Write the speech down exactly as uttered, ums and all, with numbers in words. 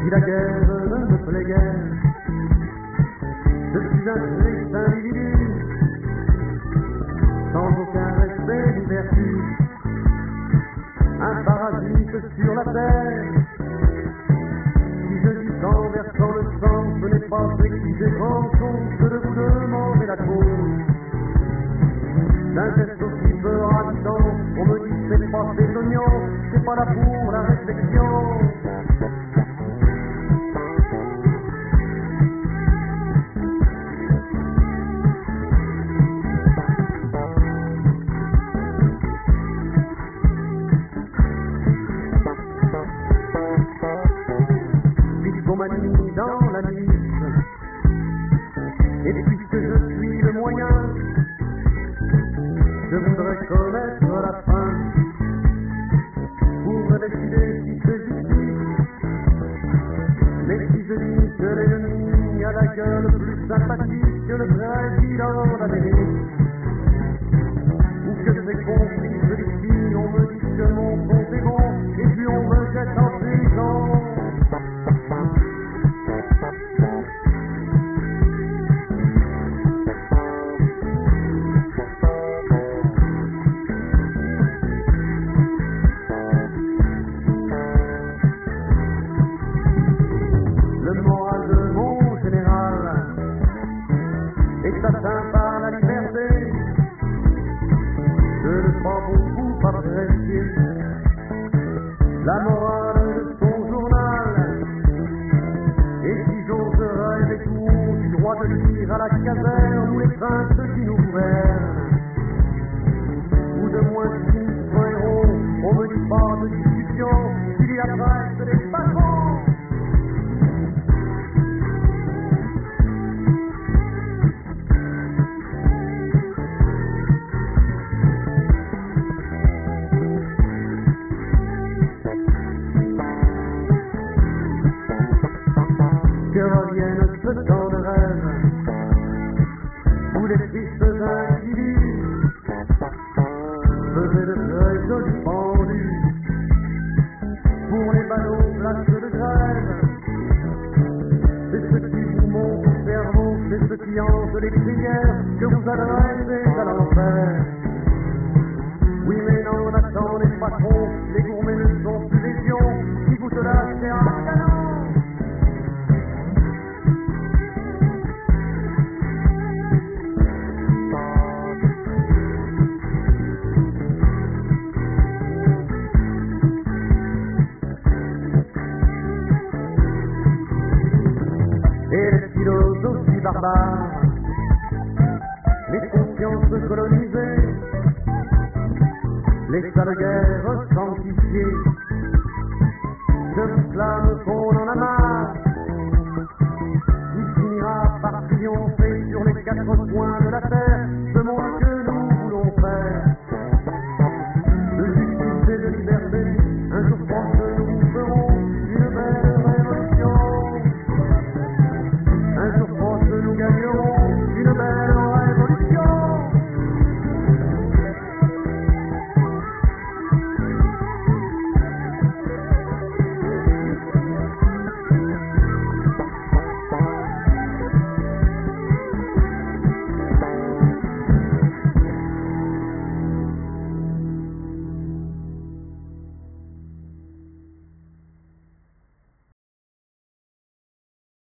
Si la guerre ne me plaît guère, je suis un triste individu, sans aucun respect ni vertu, un parasite sur la terre. Si je dis qu'en versant le sang, ce n'est pas exiger grand chose que de vous demander la cause d'un geste aussi peu ravisant. On me dit que c'est pas des oignons, c'est pas là pour la réflexion. Puisqu'on dans la nuit, et puisque je suis le moyen, je voudrais connaître la fin pour décider si c'est justice. Mais si je dis que l'ennemi a la gueule plus sympathique que le président d'Amérique, ou que c'est conflit celui-ci, on me dit que mon compte est bon, et puis on me jette en prison. Le moral de mon général est atteint par la liberté de ne pas beaucoup apprécier la morale de son journal. Et si j'ose rêver tout haut du droit de lire à la caserne où les princes qui nous gouvernent, ou de moins sinistres héros, on me dit pas de discussion, il y a presque des patrons. Que revienne ce temps de rêve où les tristes individus faisaient de très jolis pendus pour les ballots places de grève. C'est ce qui vous monte au cerveau, c'est ce qui hante les prières que vous adressez à l'enfer. Oui mais non, n'attendez pas trop, les gourmets ne sont plus légions qui vous te lâchez en canon. Et les philosophies barbares, les consciences colonisées, les sales guerres sanctifiées, je vous clame qu'on en a marre.